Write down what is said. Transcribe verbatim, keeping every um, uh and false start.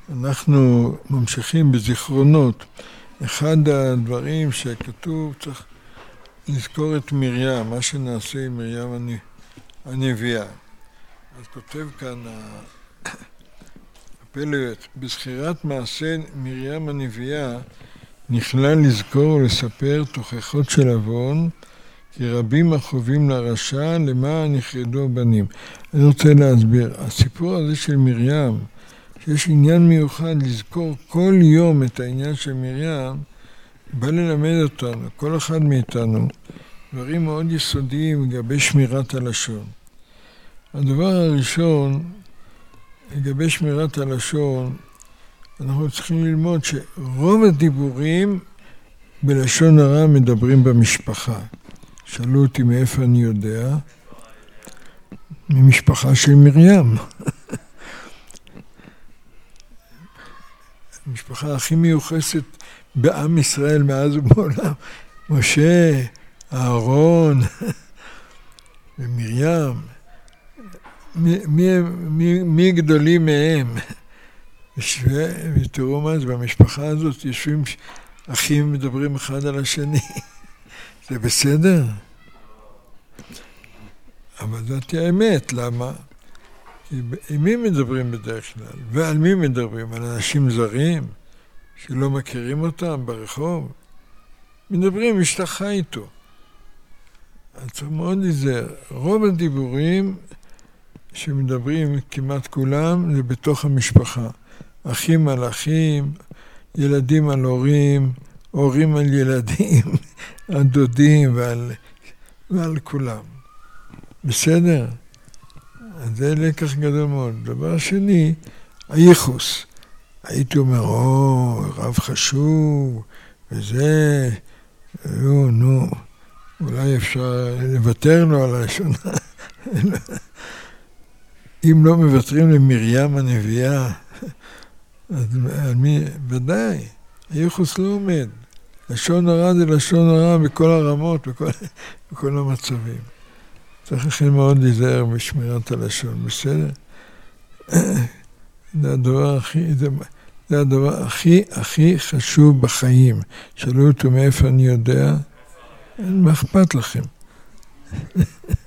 אנחנו ממשיכים בזיכרונות. אחד הדברים שכתוב, צריך לזכור את מרים, מה שנעשה עם מרים הנביאה. אז כותב כאן הפלט, בזכירת מעשה מרים הנביאה נכלל לזכור ולספר תוכחות של עוון, כי רבים החובים לרשע למען יחרדו בנים. אני רוצה להסביר, הסיפור הזה של מרים, שיש עניין מיוחד לזכור כל יום את העניין של מרים, בא ללמד אותנו, כל אחד מאיתנו, דברים מאוד יסודיים לגבי שמירת הלשון. הדבר הראשון, לגבי שמירת הלשון, אנחנו צריכים ללמוד שרוב הדיבורים בלשון הרע מדברים במשפחה. שאלו אותי מאיפה אני יודע, ממשפחה של מרים. המשפחה הכי מיוחסת בעם ישראל מאז ומעולם. משה, אהרון ומרים. מי, מי, מי, מי גדולים מהם? ותראו מה זה, במשפחה הזאת יושבים אחים מדברים אחד על השני. זה בסדר? אבל זאת האמת, למה? עם מי מדברים בדרך כלל? ועל מי מדברים? על אנשים זרים שלא מכירים אותם ברחוב? מדברים, משתחה איתו. אז צריך מאוד להיזהר. רוב הדיבורים שמדברים כמעט כולם זה בתוך המשפחה. אחים על אחים, ילדים על הורים, הורים על ילדים, על דודים ועל, ועל כולם. בסדר? אז זה לקח גדול מאוד. דבר שני, הייחוס. הייתי אומר, או, רב חשוב, וזה, נו, נו, אולי אפשר לוותר לו על השונה. אם לא מוותרים למרים הנביאה, אז מי, ודאי, הייחוס לא עומד. לשון הרע זה לשון הרע בכל הרמות, בכל, בכל המצבים. צריך לכן מאוד להיזהר בשמירת הלשון, בסדר? זה הדבר הכי, זה, זה הדבר הכי, הכי חשוב בחיים. שאלו אותו מאיפה אני יודע, מה אכפת לכם?